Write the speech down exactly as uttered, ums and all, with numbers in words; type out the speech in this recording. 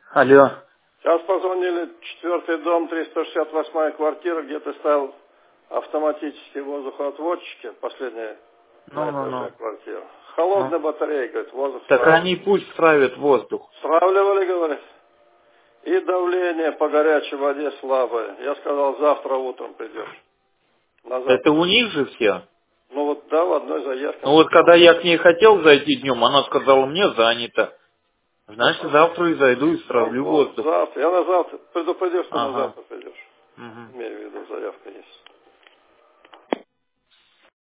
Алло. Сейчас позвонили, четвертый дом, триста шестьдесят восьмая квартира, где ты ставил автоматические воздухоотводчики, последняя на этаже Ну-ну-ну. квартира. Ну. Холодная батарея, говорит, воздух Так стравливали. они пусть стравят воздух. Стравливали, говорит. И давление по горячей воде слабое. Я сказал, завтра утром придешь. На Это завтра. у них же все. Ну вот, да, в одной заявке Ну вот написал. когда я к ней хотел зайти днем, она сказала, мне занято. Значит, Ну, завтра и зайду и ну, стравлю вот, воздух. завтра. Я на завтра предупредил, что на Ага. завтра придешь. Угу. Имею в виду, заявка есть.